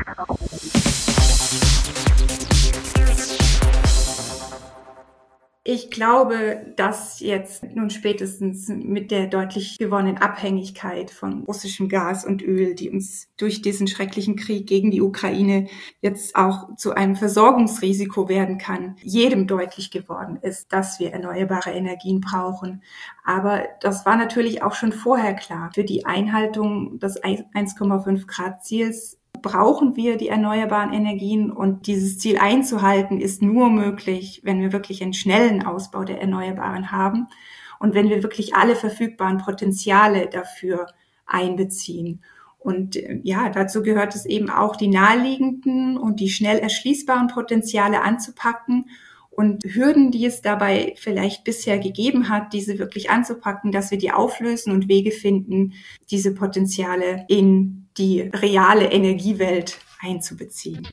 Ich glaube, dass jetzt nun spätestens mit der deutlich gewonnenen Abhängigkeit von russischem Gas und Öl, die uns durch diesen schrecklichen Krieg gegen die Ukraine jetzt auch zu einem Versorgungsrisiko werden kann, jedem deutlich geworden ist, dass wir erneuerbare Energien brauchen. Aber das war natürlich auch schon vorher klar. Für die Einhaltung des 1,5 Grad Ziels brauchen wir die erneuerbaren Energien, und dieses Ziel einzuhalten ist nur möglich, wenn wir wirklich einen schnellen Ausbau der Erneuerbaren haben und wenn wir wirklich alle verfügbaren Potenziale dafür einbeziehen. Und ja, dazu gehört es eben auch, die naheliegenden und die schnell erschließbaren Potenziale anzupacken und Hürden, die es dabei vielleicht bisher gegeben hat, diese wirklich anzupacken, dass wir die auflösen und Wege finden, diese Potenziale in die reale Energiewelt einzubeziehen.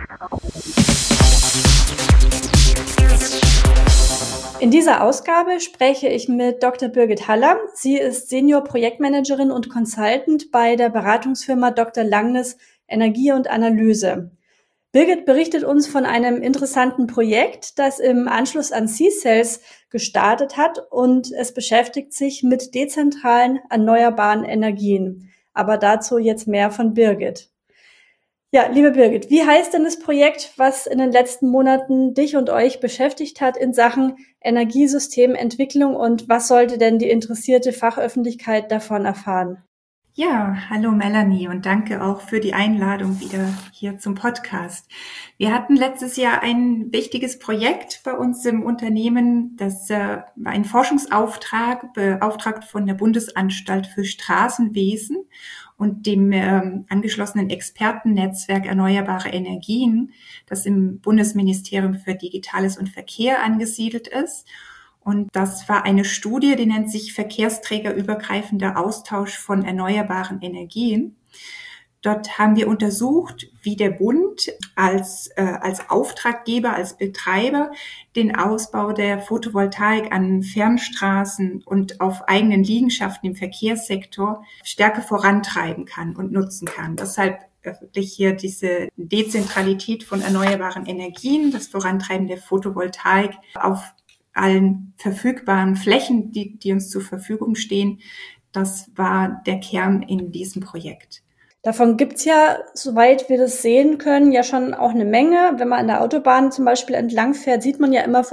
In dieser Ausgabe spreche ich mit Dr. Birgit Haller. Sie ist Senior-Projektmanagerin und Consultant bei der Beratungsfirma Dr. Langnes Energie und Analyse. Birgit berichtet uns von einem interessanten Projekt, das im Anschluss an C-Cells gestartet hat, und es beschäftigt sich mit dezentralen erneuerbaren Energien. Aber dazu jetzt mehr von Birgit. Ja, liebe Birgit, wie heißt denn das Projekt, was in den letzten Monaten dich und euch beschäftigt hat in Sachen Energiesystementwicklung, und was sollte denn die interessierte Fachöffentlichkeit davon erfahren? Ja, hallo Melanie, und danke auch für die Einladung wieder hier zum Podcast. Wir hatten letztes Jahr ein wichtiges Projekt bei uns im Unternehmen. Das war ein Forschungsauftrag, beauftragt von der Bundesanstalt für Straßenwesen und dem angeschlossenen Expertennetzwerk Erneuerbare Energien, das im Bundesministerium für Digitales und Verkehr angesiedelt ist. Und das war eine Studie, die nennt sich Verkehrsträgerübergreifender Austausch von erneuerbaren Energien. Dort haben wir untersucht, wie der Bund als Auftraggeber, als Betreiber den Ausbau der Photovoltaik an Fernstraßen und auf eigenen Liegenschaften im Verkehrssektor stärker vorantreiben kann und nutzen kann. Deshalb wirklich hier diese Dezentralität von erneuerbaren Energien, das Vorantreiben der Photovoltaik auf allen verfügbaren Flächen, die uns zur Verfügung stehen. Das war der Kern in diesem Projekt. Davon gibt's ja, soweit wir das sehen können, ja schon auch eine Menge. Wenn man an der Autobahn zum Beispiel entlang fährt, sieht man ja immer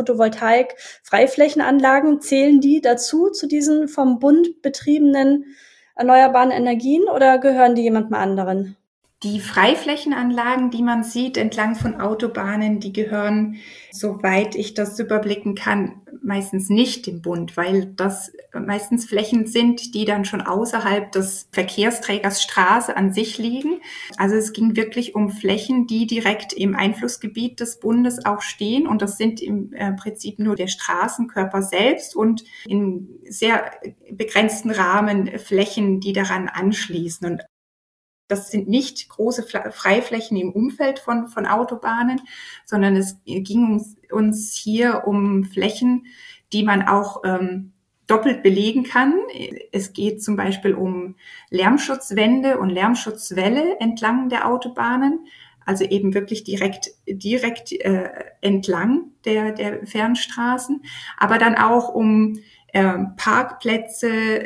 Photovoltaik-Freiflächenanlagen. Zählen die dazu, zu diesen vom Bund betriebenen erneuerbaren Energien, oder gehören die jemandem anderen? Die Freiflächenanlagen, die man sieht entlang von Autobahnen, die gehören, soweit ich das überblicken kann, meistens nicht dem Bund, weil das meistens Flächen sind, die dann schon außerhalb des Verkehrsträgers Straße an sich liegen. Also es ging wirklich um Flächen, die direkt im Einflussgebiet des Bundes auch stehen. Und das sind im Prinzip nur der Straßenkörper selbst und in sehr begrenzten Rahmen Flächen, die daran anschließen. Und das sind nicht große Freiflächen im Umfeld von Autobahnen, sondern es ging uns hier um Flächen, die man auch doppelt belegen kann. Es geht zum Beispiel um Lärmschutzwände und Lärmschutzwälle entlang der Autobahnen, also eben wirklich direkt entlang der Fernstraßen, aber dann auch um Parkplätze,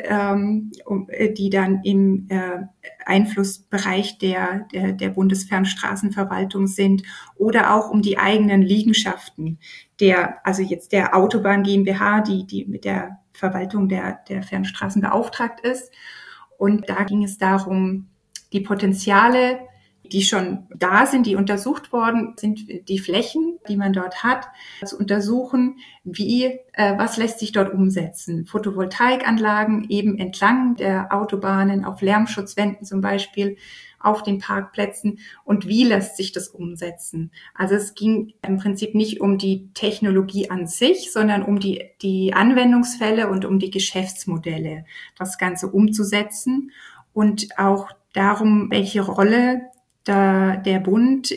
die dann im Einflussbereich der Bundesfernstraßenverwaltung sind, oder auch um die eigenen Liegenschaften der Autobahn GmbH, die mit der Verwaltung der Fernstraßen beauftragt ist. Und da ging es darum, die Potenziale, die schon da sind, die untersucht worden sind, die Flächen, die man dort hat, zu untersuchen, was lässt sich dort umsetzen. Photovoltaikanlagen eben entlang der Autobahnen, auf Lärmschutzwänden zum Beispiel, auf den Parkplätzen, und wie lässt sich das umsetzen. Also es ging im Prinzip nicht um die Technologie an sich, sondern um die Anwendungsfälle und um die Geschäftsmodelle, das Ganze umzusetzen, und auch darum, welche Rolle der Bund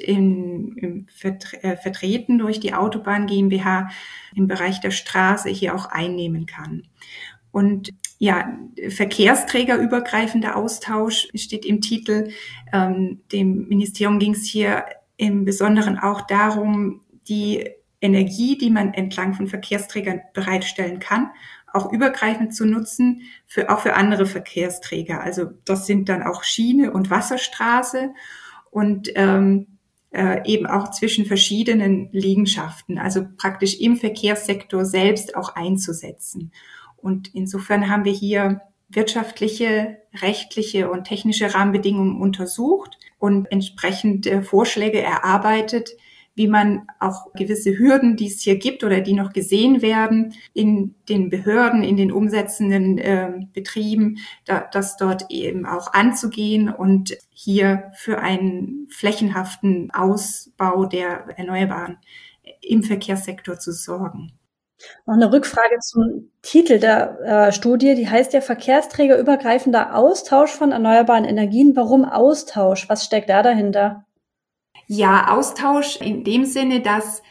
vertreten durch die Autobahn GmbH im Bereich der Straße hier auch einnehmen kann. Und verkehrsträgerübergreifender Austausch steht im Titel. Dem Ministerium ging es hier im Besonderen auch darum, die Energie, die man entlang von Verkehrsträgern bereitstellen kann, auch übergreifend zu nutzen, auch für andere Verkehrsträger. Also das sind dann auch Schiene und Wasserstraße und eben auch zwischen verschiedenen Liegenschaften, also praktisch im Verkehrssektor selbst auch einzusetzen. Und insofern haben wir hier wirtschaftliche, rechtliche und technische Rahmenbedingungen untersucht und entsprechend Vorschläge erarbeitet, wie man auch gewisse Hürden, die es hier gibt oder die noch gesehen werden, in den Behörden, in den umsetzenden Betrieben, das dort eben auch anzugehen und hier für einen flächenhaften Ausbau der Erneuerbaren im Verkehrssektor zu sorgen. Noch eine Rückfrage zum Titel der Studie, die heißt ja Verkehrsträgerübergreifender Austausch von erneuerbaren Energien. Warum Austausch? Was steckt da dahinter? Ja, Austausch in dem Sinne, dass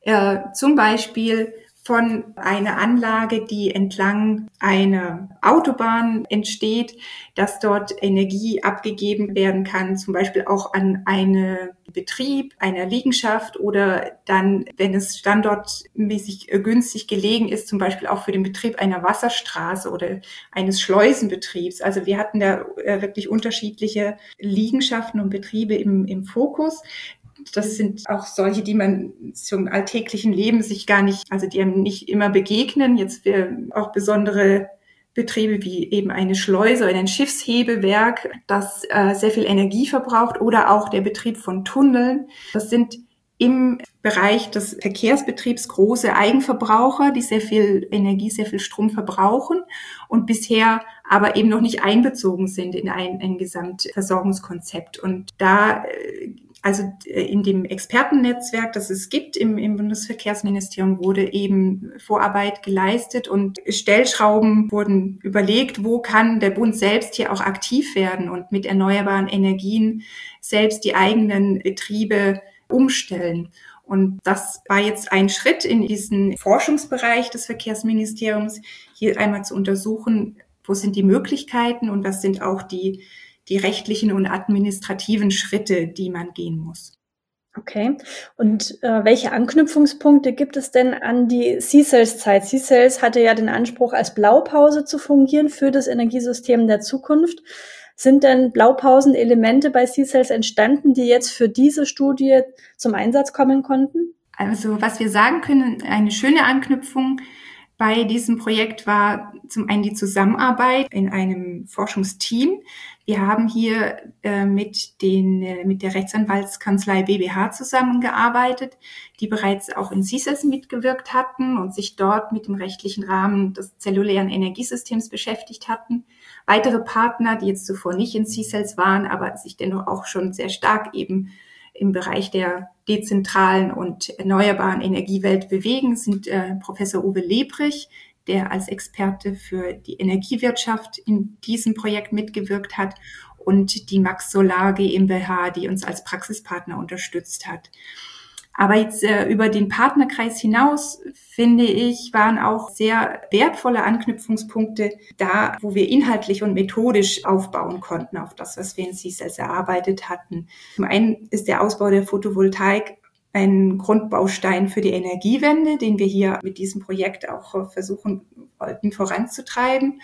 zum Beispiel von einer Anlage, die entlang einer Autobahn entsteht, dass dort Energie abgegeben werden kann, zum Beispiel auch an einen Betrieb einer Liegenschaft oder dann, wenn es standortmäßig günstig gelegen ist, zum Beispiel auch für den Betrieb einer Wasserstraße oder eines Schleusenbetriebs. Also wir hatten da wirklich unterschiedliche Liegenschaften und Betriebe im Fokus. Das sind auch solche, die man zum alltäglichen Leben sich gar nicht, also die einem nicht immer begegnen. Jetzt auch besondere Betriebe wie eben eine Schleuse oder ein Schiffshebewerk, das sehr viel Energie verbraucht, oder auch der Betrieb von Tunneln. Das sind im Bereich des Verkehrsbetriebs große Eigenverbraucher, die sehr viel Energie, sehr viel Strom verbrauchen und bisher aber eben noch nicht einbezogen sind in ein Gesamtversorgungskonzept. Und da also in dem Expertennetzwerk, das es gibt im Bundesverkehrsministerium, wurde eben Vorarbeit geleistet und Stellschrauben wurden überlegt, wo kann der Bund selbst hier auch aktiv werden und mit erneuerbaren Energien selbst die eigenen Betriebe umstellen. Und das war jetzt ein Schritt in diesen Forschungsbereich des Verkehrsministeriums, hier einmal zu untersuchen, wo sind die Möglichkeiten und was sind auch die rechtlichen und administrativen Schritte, die man gehen muss. Okay. Und welche Anknüpfungspunkte gibt es denn an die C-Cells-Zeit? C-Cells hatte ja den Anspruch, als Blaupause zu fungieren für das Energiesystem der Zukunft. Sind denn Blaupausen-Elemente bei C-Cells entstanden, die jetzt für diese Studie zum Einsatz kommen konnten? Also was wir sagen können, eine schöne Anknüpfung bei diesem Projekt war zum einen die Zusammenarbeit in einem Forschungsteam. Wir haben hier mit der Rechtsanwaltskanzlei BBH zusammengearbeitet, die bereits auch in C-Cells mitgewirkt hatten und sich dort mit dem rechtlichen Rahmen des zellulären Energiesystems beschäftigt hatten. Weitere Partner, die jetzt zuvor nicht in C-Cells waren, aber sich dennoch auch schon sehr stark eben im Bereich der dezentralen und erneuerbaren Energiewelt bewegen, sind Professor Uwe Lebrich, der als Experte für die Energiewirtschaft in diesem Projekt mitgewirkt hat, und die Max Solar GmbH, die uns als Praxispartner unterstützt hat. Aber jetzt über den Partnerkreis hinaus, finde ich, waren auch sehr wertvolle Anknüpfungspunkte da, wo wir inhaltlich und methodisch aufbauen konnten auf das, was wir in C-Cells erarbeitet hatten. Zum einen ist der Ausbau der Photovoltaik ein Grundbaustein für die Energiewende, den wir hier mit diesem Projekt auch versuchen wollten voranzutreiben.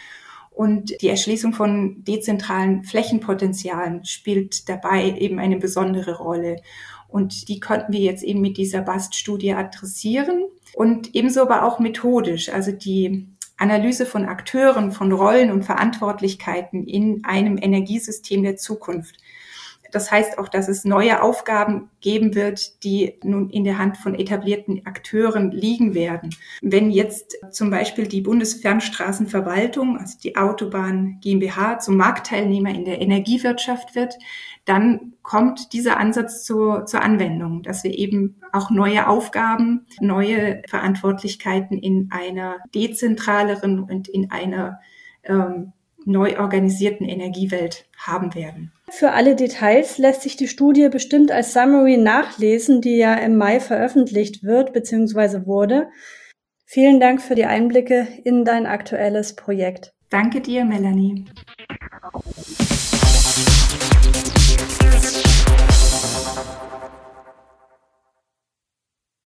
Und die Erschließung von dezentralen Flächenpotenzialen spielt dabei eben eine besondere Rolle. Und die konnten wir jetzt eben mit dieser BAST-Studie adressieren und ebenso aber auch methodisch, also die Analyse von Akteuren, von Rollen und Verantwortlichkeiten in einem Energiesystem der Zukunft. Das heißt auch, dass es neue Aufgaben geben wird, die nun in der Hand von etablierten Akteuren liegen werden. Wenn jetzt zum Beispiel die Bundesfernstraßenverwaltung, also die Autobahn GmbH, zum Marktteilnehmer in der Energiewirtschaft wird, dann kommt dieser Ansatz zur Anwendung, dass wir eben auch neue Aufgaben, neue Verantwortlichkeiten in einer dezentraleren und in einer neu organisierten Energiewelt haben werden. Für alle Details lässt sich die Studie bestimmt als Summary nachlesen, die ja im Mai veröffentlicht wird bzw. wurde. Vielen Dank für die Einblicke in dein aktuelles Projekt. Danke dir, Melanie.